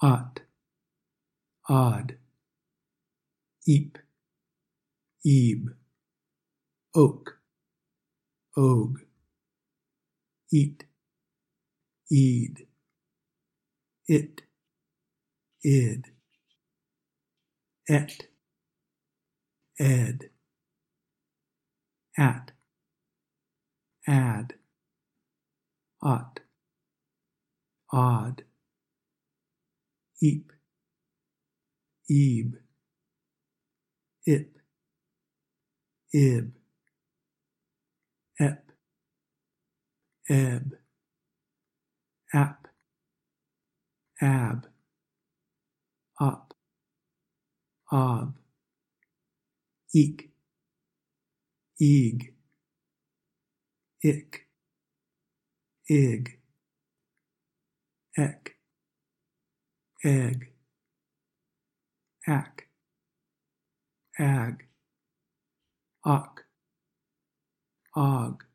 ot, odd, eep, ebe, oak, og, eat, eed, it, id, et, ed, at, add, ot, odd, eep, ebe, ip, ib, ep, eb, ap, ab, op, ob, eek, eeg, ick, ig, eck, egg, ack, ag, ock, og,